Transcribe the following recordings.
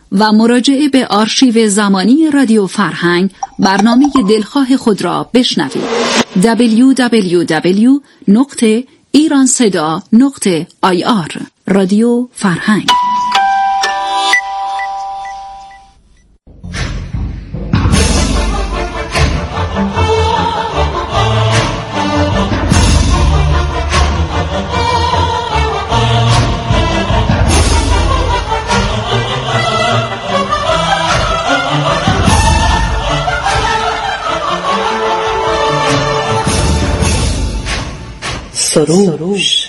و مراجعه به آرشیو زمانی رادیو فرهنگ برنامه دلخواه خود را بشنوید. www.iranseda.ir رادیو فرهنگ. سروش.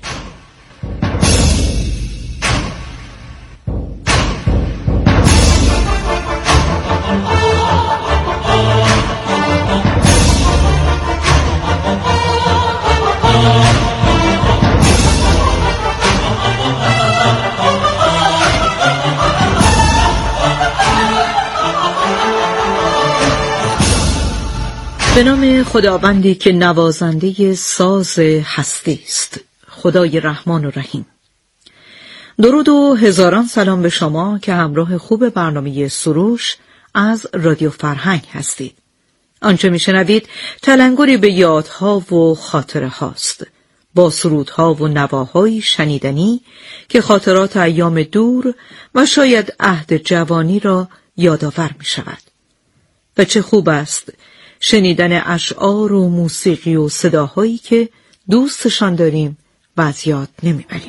به نام خداوندی که نوازنده ساز هستی است، خدای رحمان و رحیم. درود و هزاران سلام به شما که همراه خوب برنامه سروش از رادیو فرهنگ هستید. آنچه میشنوید تلنگری به یادها و خاطره هاست، با سرودها و نواهای شنیدنی که خاطرات ایام دور و شاید عهد جوانی را یادآور می شود. و چه خوب است شنیدن اشعار و موسیقی و صداهایی که دوستشان داریم و از یاد نمیبریم.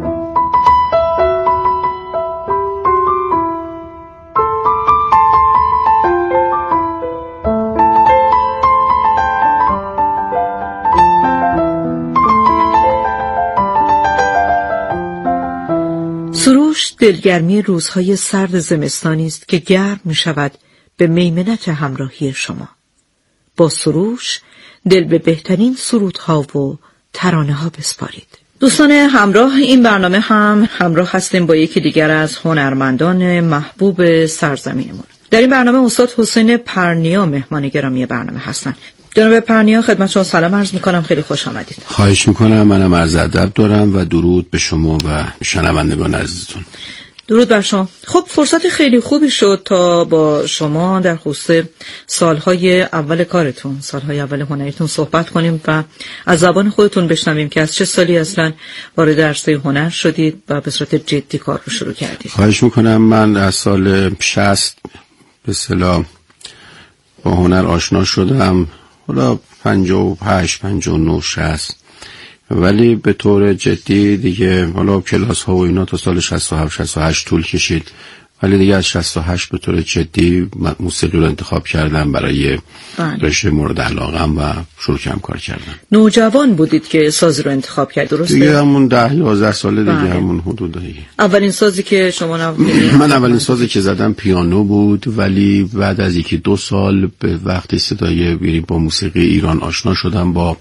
سروش دلگرمی روزهای سرد زمستانی است که گرم می شود به میمنت همراهی شما. با سروش دل به بهترین سرودها و ترانه ها بسپارید. دوستان همراه این برنامه هم همراه هستیم با یکی دیگر از هنرمندان محبوب سرزمینمون. در این برنامه استاد حسین پرنیا مهمان گرامی برنامه هستن. جناب پرنیا خدمت شما سلام عرض میکنم، خیلی خوش آمدید. خواهش میکنم، منم عرض ادب دارم و درود به شما و شنوندگان عزیزتون. درود بر شما. خب فرصت خیلی خوبی شد تا با شما در خصوص سالهای اول کارتون، سالهای اول هنریتون صحبت کنیم و از زبان خودتون بشنویم که از چه سالی اصلا وارد عرصه هنر شدید و به صورت جدی کار رو شروع کردید. خواهش میکنم. من از سال 60 به اصطلاح با هنر آشنا شدم، حالا 58 59 60، ولی به طور جدی دیگه حالا کلاس ها و اینا تا سال 67 68 طول کشید، ولی دیگه از 68 به طور جدی موسیقی رو انتخاب کردم برای رشته مورد علاقم و شروع کردم کار کردم. نوجوان بودید که ساز رو انتخاب کرد، درسته؟ دیگه همون 10 11 ساله دیگه همون حدود دیگه. اولین سازی که شما من اولین سازی که زدم پیانو بود، ولی بعد از 1-2 سال به وقتی صدای با موسیقی ایران آشنا شدم، با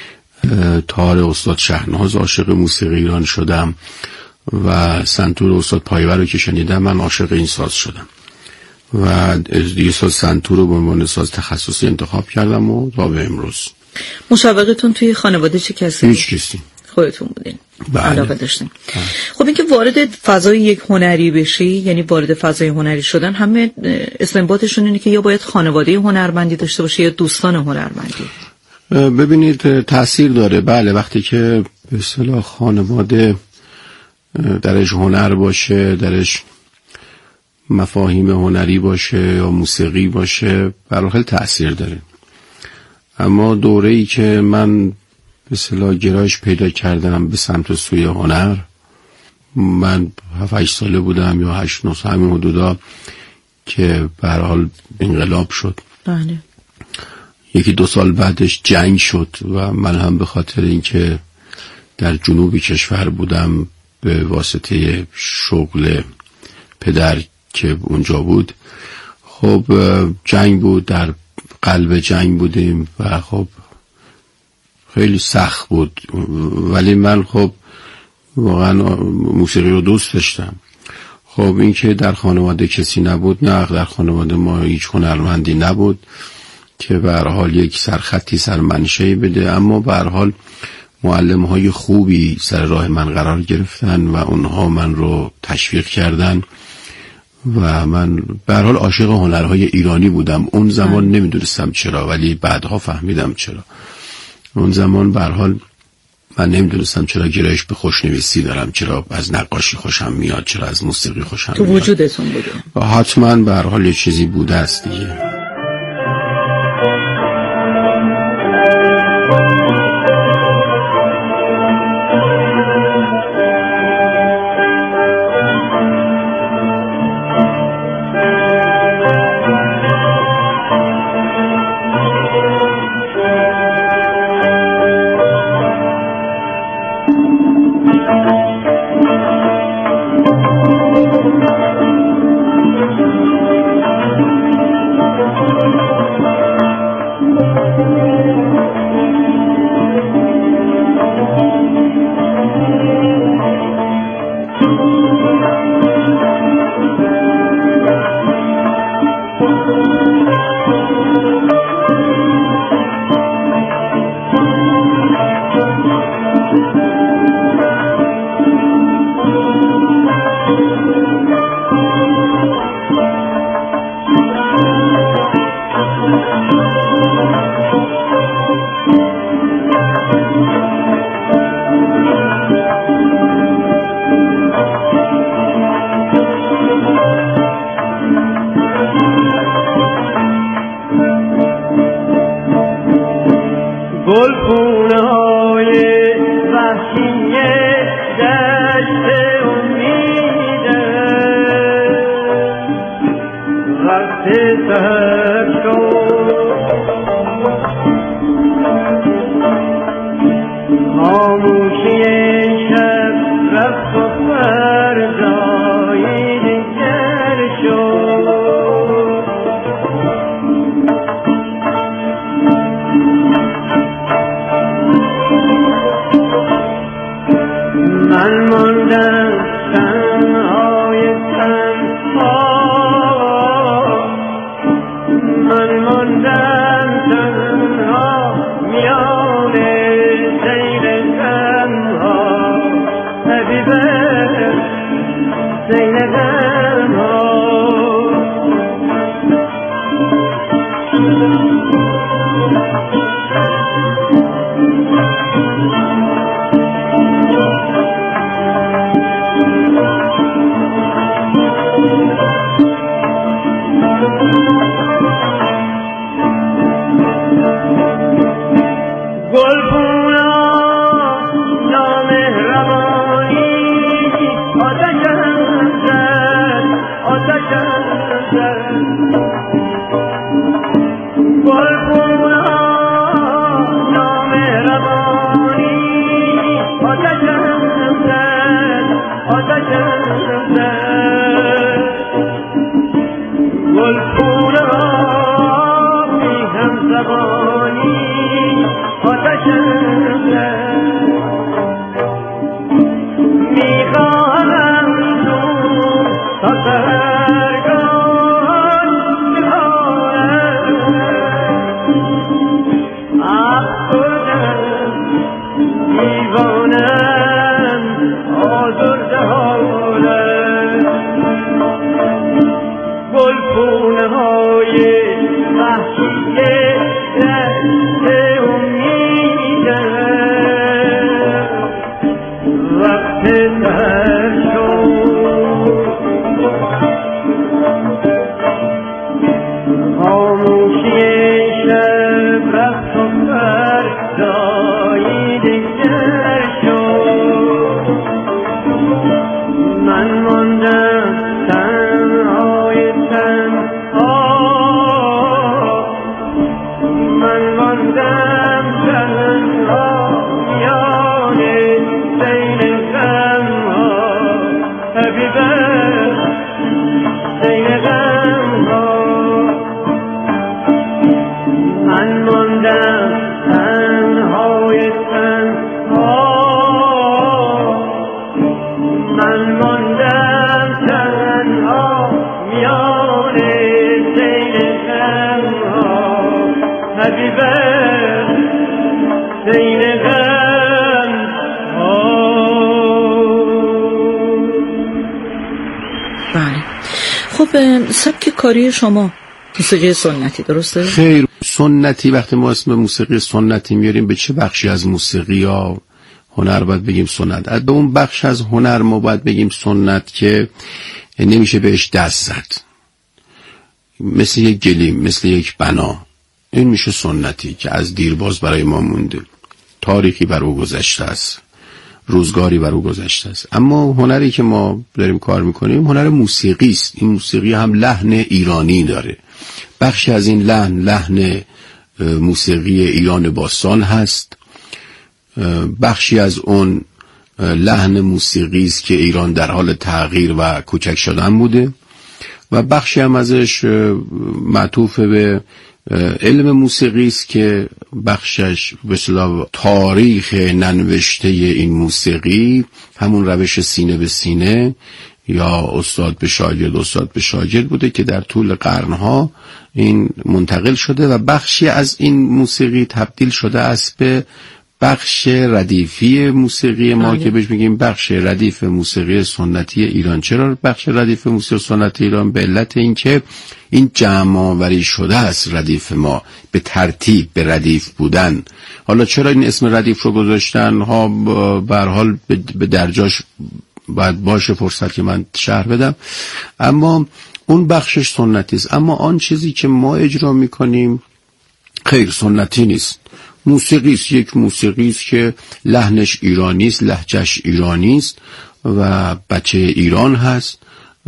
تار استاد شهناز عاشق موسیقی ایران شدم و سنتور استاد پایور رو که شنیدم من عاشق این ساز شدم و دیگه ساز سنتور رو به عنوان ساز تخصصی انتخاب کردم و تا به امروز. مشوقتون توی خانواده چه کسی؟ هیچ کسی. خودتون بودین؟ بله. علاقه داشتین. خب اینکه وارد فضای یک هنری بشی، یعنی وارد فضای هنری شدن، همه استنباطشون اینه که یا باید خانواده هنرمندی داشته باشه یا دوستان هنرمندی. ببینید تأثیر داره، بله. وقتی که به اصطلاح خانواده درش هنر باشه، درش مفاهیم هنری باشه یا موسیقی باشه، برای تأثیر داره. اما دوره‌ای که من به اصطلاح گرایش پیدا کردم به سمت سوی هنر، من 7-8 ساله بودم یا 8-9 سال، همین حدودا که به هر حال انقلاب شد. بله. 1-2 سال بعدش جنگ شد و من هم به خاطر اینکه در جنوب کشور بودم به واسطه شغل پدر که اونجا بود، خب جنگ بود، در قلب جنگ بودیم و خب خیلی سخت بود، ولی من خب واقعا موسیقی رو دوست داشتم. خب این که در خانواده کسی نبود، نه، در خانواده ما هیچ هنرمندی نبود که به هر حال یک سرخطی سرمنشه‌ای بده، اما به هر حال معلم‌های خوبی سر راه من قرار گرفتن و اونها من رو تشویق کردن و من به هر حال عاشق هنرهای ایرانی بودم. اون زمان نمیدونستم چرا، ولی بعدها فهمیدم چرا. اون زمان به هر حال من نمیدونستم چرا گرایش به خوشنویسی دارم، چرا از نقاشی خوشم میاد، چرا از موسیقی خوشم میاد. تو وجودتون بوده؟ حتما به هر حال یه چیزی بوده است دیگه. خب سبک کاری شما موسیقی سنتی درسته؟ خیر، سنتی وقتی ما اسم موسیقی سنتی میاریم به چه بخشی از موسیقی یا هنر باید بگیم سنت؟ به اون بخش از هنر ما باید بگیم سنت که نمیشه بهش دست زد، مثل یک گلیم، مثل یک بنا. این میشه سنتی که از دیرباز برای ما مونده، تاریخی بر او گذشته است، روزگاری بر او گذشته است. اما هنری که ما داریم کار میکنیم هنر موسیقی است. این موسیقی هم لحن ایرانی داره. بخشی از این لحن موسیقی ایران باستان هست، بخشی از اون لحن موسیقی است که ایران در حال تغییر و کوچک شدن بوده و بخشی هم ازش معطوف به علم موسیقی است که بخشش به اصطلاح تاریخ ننوشته این موسیقی، همون روش سینه به سینه یا استاد به شاگرد، استاد به شاگرد بوده که در طول قرنها این منتقل شده و بخشی از این موسیقی تبدیل شده است به بخش ردیفی موسیقی ما که بهش میگیم بخش ردیف موسیقی سنتی ایران. چرا بخش ردیف موسیقی سنتی ایران؟ به علت اینکه این جمع آوری شده است ردیف ما به ترتیب، به ردیف بودن. حالا چرا این اسم ردیف رو گذاشتن ها به هر حال به درجاش باید باشه فرصت که من شرح بدم، اما اون بخشش سنتی است. اما آن چیزی که ما اجرا میکنیم خیر سنتی نیست، موسیقی است. یک موسیقی است که لحنش ایرانی است، لهجهش ایرانی است و بچه ایران هست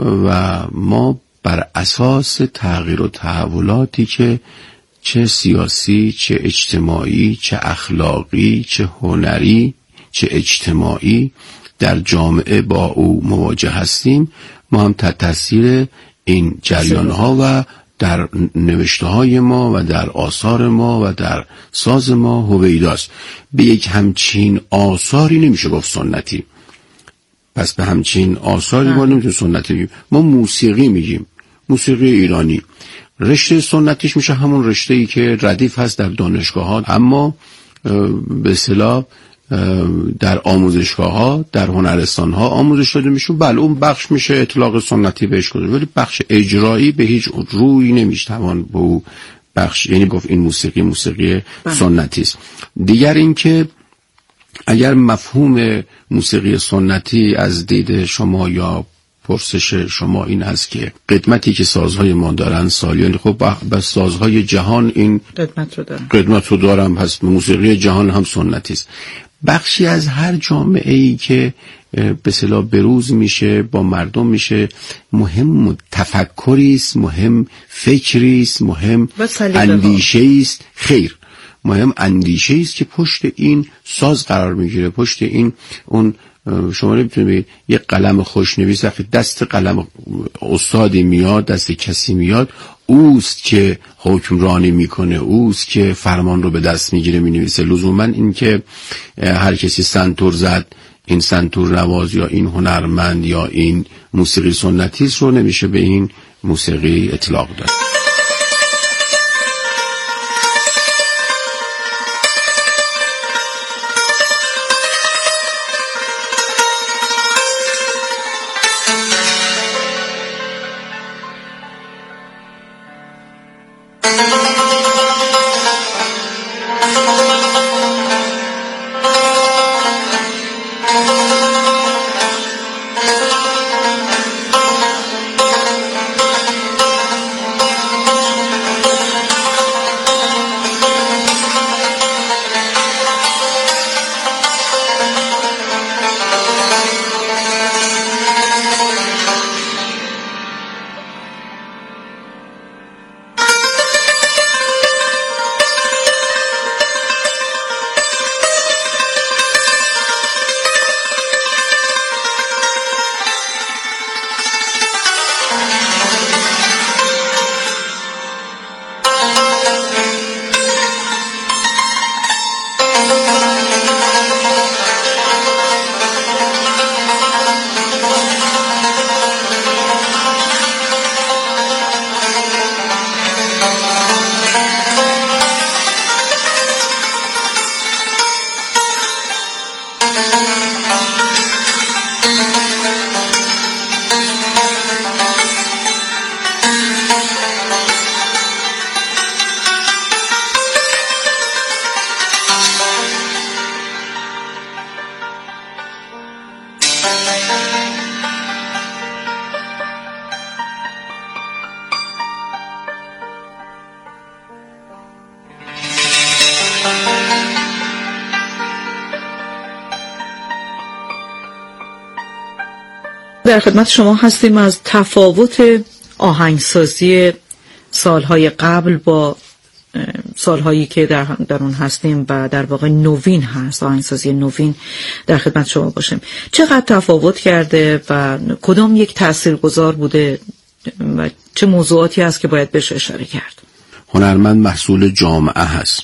و ما بر اساس تغییر و تحولاتی که چه سیاسی، چه اجتماعی، چه اخلاقی، چه هنری، چه اجتماعی در جامعه با او مواجه هستیم، ما هم تحت تاثیر این جریان‌ها و در نوشته‌های ما و در آثار ما و در ساز ما هویداست. به یک همچین آثاری نمیشه گفت سنتی. پس به همچین آثاری ما نمیشه سنتی بگیم. ما موسیقی میگیم، موسیقی ایرانی. رشته سنتیش میشه همون رشته‌ای که ردیف هست در دانشگاه‌ها، اما به اصطلاح در آموزشگاه‌ها، در هنرستان‌ها آموزش داده میشه. بله اون بخش میشه اطلاق سنتی بهش گذاشت، ولی بخش اجرایی به هیچ روی نمیشه توان به اون بخش، یعنی گفت این موسیقی سنتی است. دیگر این که اگر مفهوم موسیقی سنتی از دید شما یا پرسش شما این هست که قدمتی که سازهای ما دارن سالیان، خب بس سازهای جهان این قدمت رو دارن، پس موسیقی جهان هم سنتی است. بخشی از هر جامعه ای که به اصطلاح بروز میشه، با مردم میشه، مهم تفکری است، مهم فکری است، مهم اندیشه است. خیر، مهم اندیشه است که پشت این ساز قرار میگیره، پشت این اون. شما نمیتونید بگید یک قلم خوشنویس وقتی دست قلم استادی میاد، دست کسی میاد، اوست که حکمرانی میکنه، اوست که فرمان رو به دست میگیره مینویسه. لزوما این که هر کسی سنتور زد، این سنتور نواز یا این هنرمند یا این موسیقی سنتی رو نمیشه به این موسیقی اطلاق داد. در خدمت شما هستیم از تفاوت آهنگسازی سالهای قبل با سالهایی که در اون هستیم و در واقع نوین هست، آهنگسازی نوین، در خدمت شما باشیم. چقدر تفاوت کرده و کدام یک تاثیرگذار بوده و چه موضوعاتی هست که باید بهش اشاره کرد؟ هنرمند محصول جامعه هست.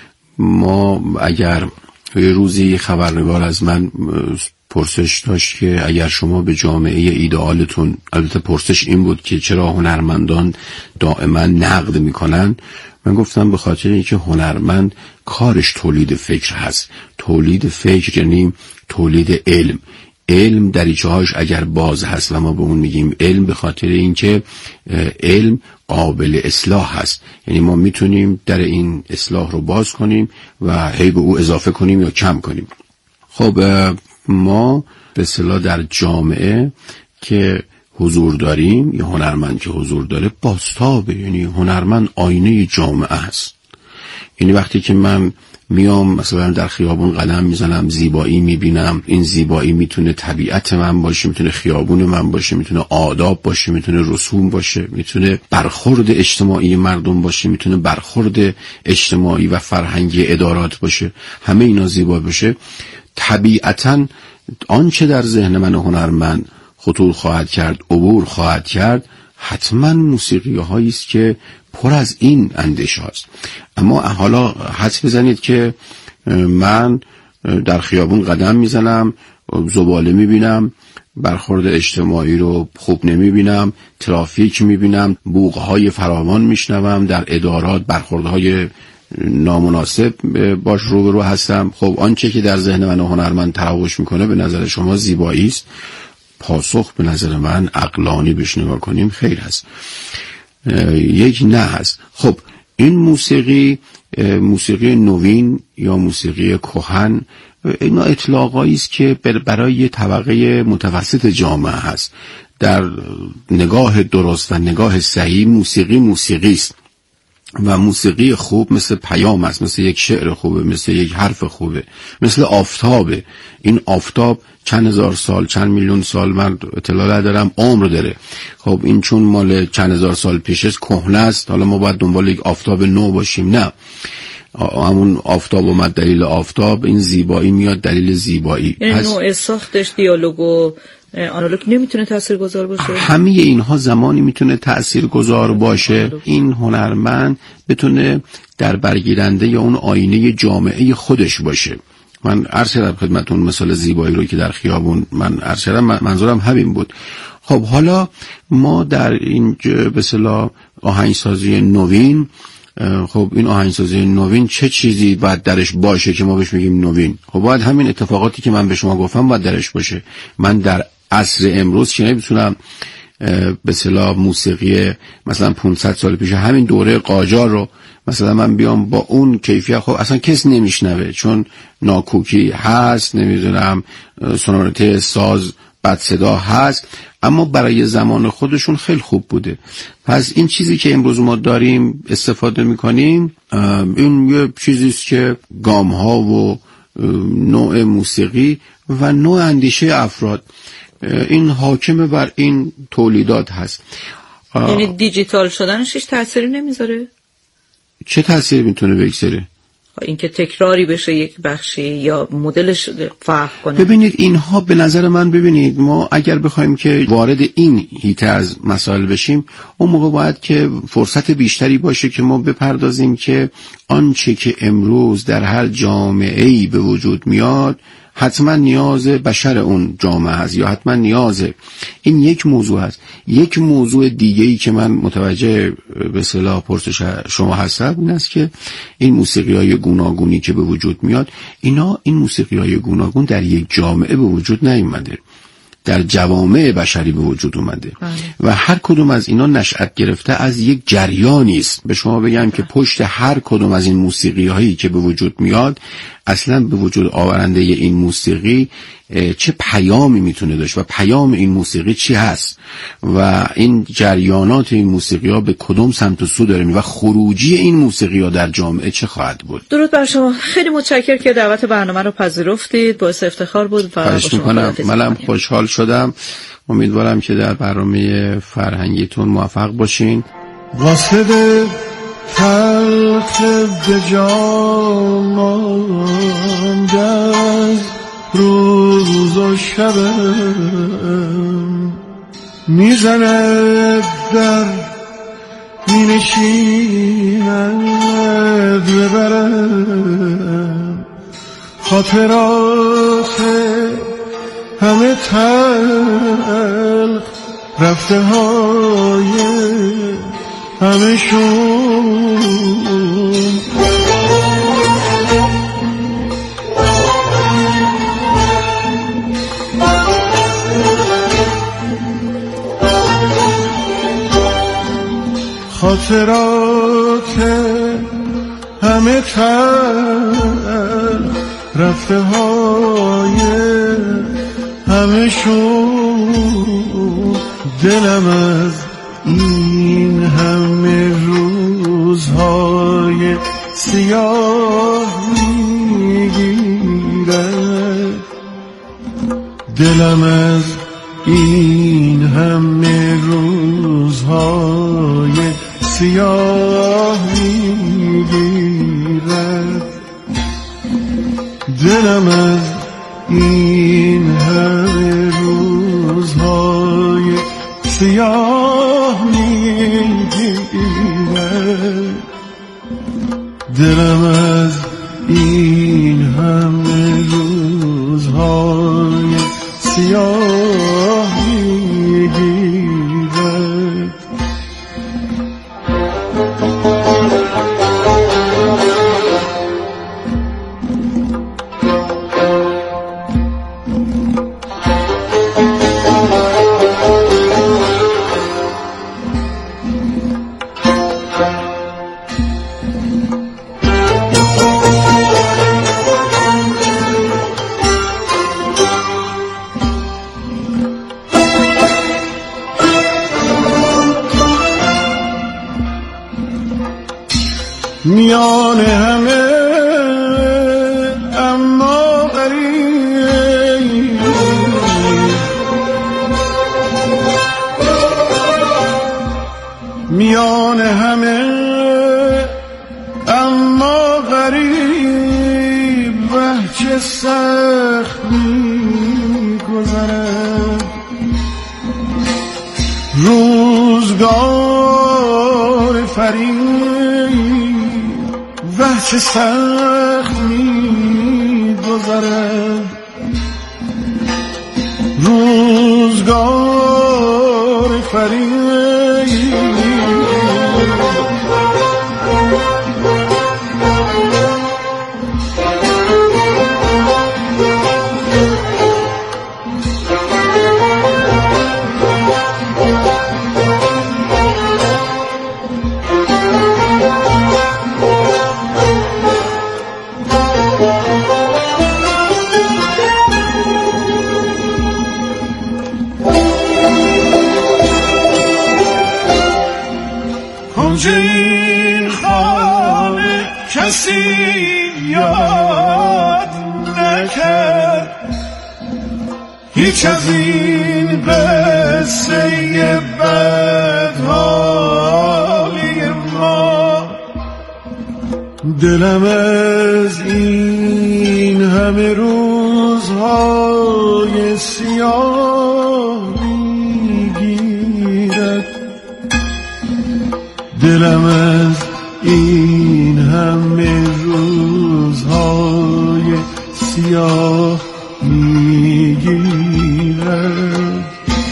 ما اگر یه روزی خبرنگار از من پرسش داشت که اگر شما به جامعه ایدئالتون، البته پرسش این بود که چرا هنرمندان دائما نقد میکنن، من گفتم به خاطر اینکه هنرمند کارش تولید فکر هست. تولید فکر یعنی تولید علم. علم دریچه‌هاش اگر باز هست و ما به اون میگیم علم، به خاطر اینکه علم قابل اصلاح هست، یعنی ما میتونیم در این اصلاح رو باز کنیم و هی به او اضافه کنیم یا کم کنیم. خب ما به اصطلاح در جامعه که حضور داریم، یا هنرمند که حضور داره بازتابه، یعنی هنرمند آینه جامعه هست. یعنی وقتی که من میام مثلا در خیابون قدم میزنم، زیبایی میبینم، این زیبایی میتونه طبیعت من باشه، میتونه خیابون من باشه، میتونه آداب باشه، میتونه رسوم باشه، میتونه برخورد اجتماعی مردم باشه، میتونه برخورد اجتماعی و فرهنگی ادارات باشه، همه اینا زیبا باشه، طبیعتاً آنچه در ذهن من هنرمند خطور خواهد کرد، عبور خواهد کرد، حتما موسیقی هایی است که پر از این اندیشه است. اما حالا حدس بزنید که من در خیابون قدم میزنم، زباله میبینم، برخورد اجتماعی رو خوب نمیبینم، ترافیک میبینم، بوقهای فراوان میشنوم، در ادارات برخوردهای نامناسب باش روبرو هستم. خب آنچه که در ذهن من هنرمند تراوش میکنه به نظر شما زیبایی است؟ پاسخ به نظر من عقلانی بهش نگاه کنیم خیر هست، یک نه هست. خب این موسیقی نوین یا موسیقی کهن، اینا اطلاقایی است که برای طبقه متوسط جامعه هست. در نگاه درست و نگاه صحیح موسیقی است و موسیقی خوب مثل پیام است، مثل یک شعر خوبه، مثل یک حرف خوبه، مثل آفتابه. این آفتاب چند هزار سال، چند میلیون سال، من اطلاع ندارم، عمر داره. خب این چون مال چند هزار سال پیش است، کهنه است، حالا ما باید دنبال یک آفتاب نو باشیم؟ نه، همون آفتاب اومد دلیل آفتاب، این زیبایی میاد دلیل زیبایی. یعنی نوع ساختش، دیالوگو، آنالوگ نمیتونه تاثیرگذار باشه؟ همه اینها زمانی میتونه تاثیرگذار باشه این هنرمند بتونه در برگیرنده یا اون آینه جامعه خودش باشه. من عرض کردم خدمتتون مثال زیبایی رو که در خیابون من عرض کردم، منظورم همین بود. خب حالا ما در این به اصطلاح آهنگسازی نوین، خب این آهنگسازی نوین چه چیزی باید درش باشه که ما بهش میگیم نوین؟ خب باید همین اتفاقاتی که من به شما گفتم باید درش باشه. من در عصر امروز که نمیتونم به اصطلاح موسیقی مثلا 500 سال پیش همین دوره قاجار رو مثلا من بیام با اون کیفیت، خب اصلا کس نمیشنوه، چون ناکوکی هست، نمیدونم سونوریته ساز بد صدا هست، اما برای زمان خودشون خیلی خوب بوده. پس این چیزی که امروز ما داریم استفاده میکنیم، این یه چیزیست که گام ها و نوع موسیقی و نوع اندیشه افراد این حاکم بر این تولیدات هست. یعنی دیجیتال شدنش هیچ تأثیری نمیذاره؟ چه تأثیری میتونه بگذاره؟ اینکه تکراری بشه یک بخشی یا مدلش فرق کنه. ببینید اینها به نظر من، ببینید ما اگر بخوایم که وارد این حیطه از مسائل بشیم، اون موقع باید که فرصت بیشتری باشه که ما بپردازیم که آنچه که امروز در هر جامعه‌ای به وجود میاد حتما نیاز بشر اون جامعه هست یا حتما نیاز. این یک موضوع هست. یک موضوع دیگه‌ای که من متوجه به اصطلاح پرسش شما هستم این است که این موسیقی‌های گوناگونی که به وجود میاد، این موسیقی‌های گوناگون در یک جامعه به وجود نیامده، در جوامع بشری به وجود اومده و هر کدوم از اینا نشأت گرفته از یک جریانی است. به شما بگم که پشت هر کدوم از این موسیقی هایی که به وجود میاد، اصلا به وجود آورنده این موسیقی چه پیامی میتونه داشت و پیام این موسیقی چی هست و این جریانات این موسیقی ها به کدوم سمت و سو داره و خروجی این موسیقی ها در جامعه چه خواهد بود. درود بر شما. خیلی متشکرم که دعوت برنامه رو پذیرفتید، باعث افتخار بود و منم خوشحال شدم. امیدوارم که در برنامه فرهنگیتون موفق باشین. قاصد تلخ به جان ماند از روز و شبم، میزند در مینشیند ببرم خاطرات همه تلخ رفته های همه شون. خاطرات همه تلخ رفته های همه شون. دلم از این همه روزهای سیاه میگیرد، دلم از این همه روزهای سیاه میگیرد، دلم از این همه روزهای سیاه میگیرد، دلم از این همه روزهای سیاه میگیرد. میان همه اما غریب، میان همه اما غریب، وحچه سخت می‌گذرد روزگار فریب، وحچه سخت می‌گذرد روزگار فریب. این خانه کسی یاد نکرد، هیچ از این قصه بدحالی ما. دلم از این همه روزهای سیاه میگیرد، دلم از این همه روزهای سیاه میگیرد.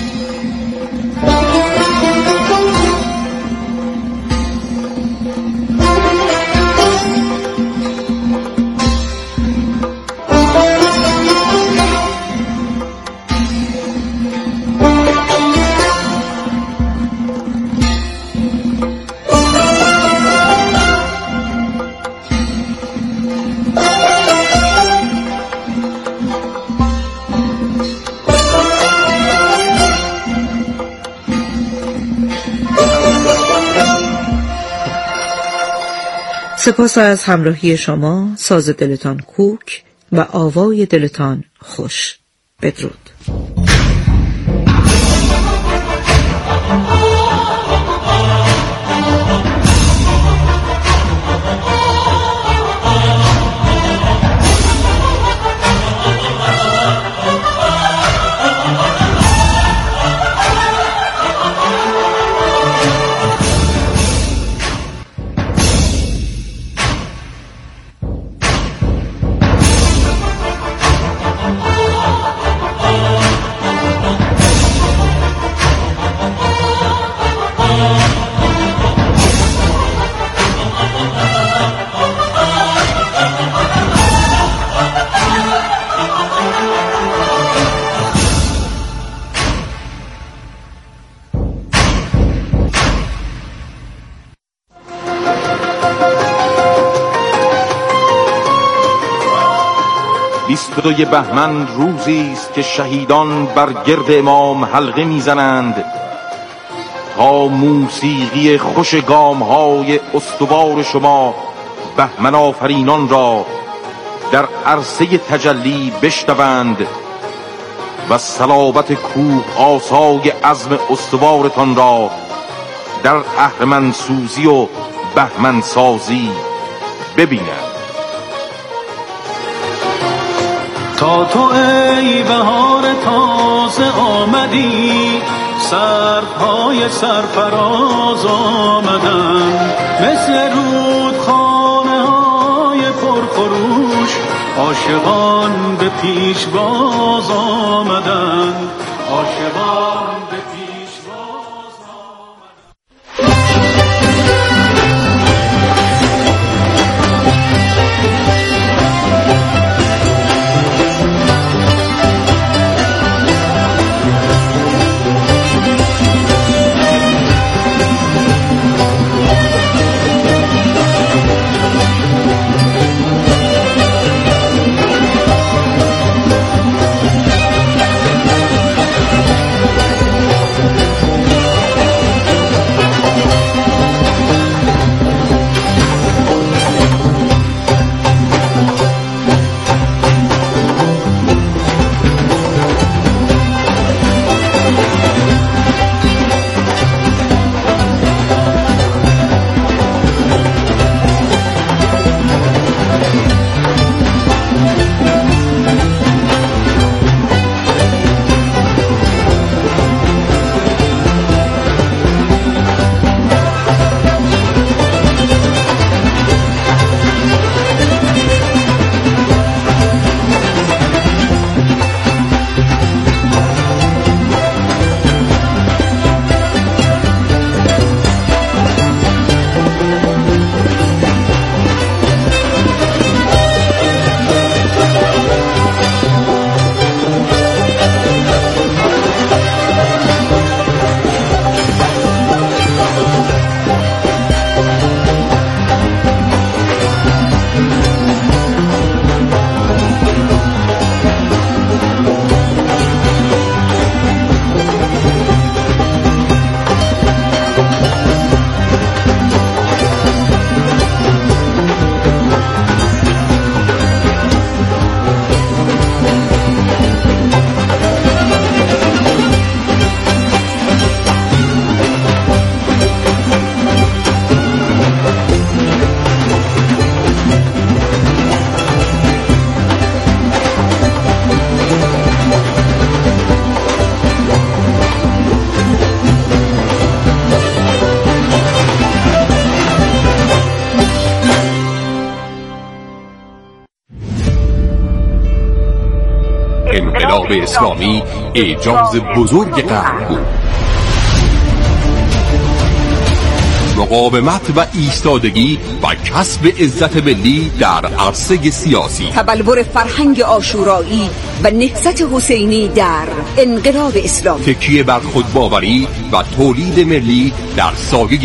سپاس از همراهی شما. ساز دلتان کوک و آوای دلتان خوش. بدرود. 22 بهمن روزی است که شهیدان بر گرد امام حلقه میزنند تا موسیقی خوش گام‌های استوار شما بهمن آفرینان را در عرصه تجلی بشنوند و صلابت کوه آسای عزم استوارتان را در اهرمنسوزی و بهمنسازی ببینند. تا تو ای بهار تازه آمدی، سرهای سرفراز آمدن، مثل رودخانه های پرخروش عاشقان به پیش باز آمدن، عاشقان به پیش باز آمدن. انقلاب اسلامی اعجاز بزرگ غرب بود. مقاومت و ایستادگی و کسب عزت ملی در عرصه سیاسی، تبلور فرهنگ عاشورایی و نهضت حسینی در انقلاب اسلامی، تکیه بر خودباوری و تولید ملی در سایه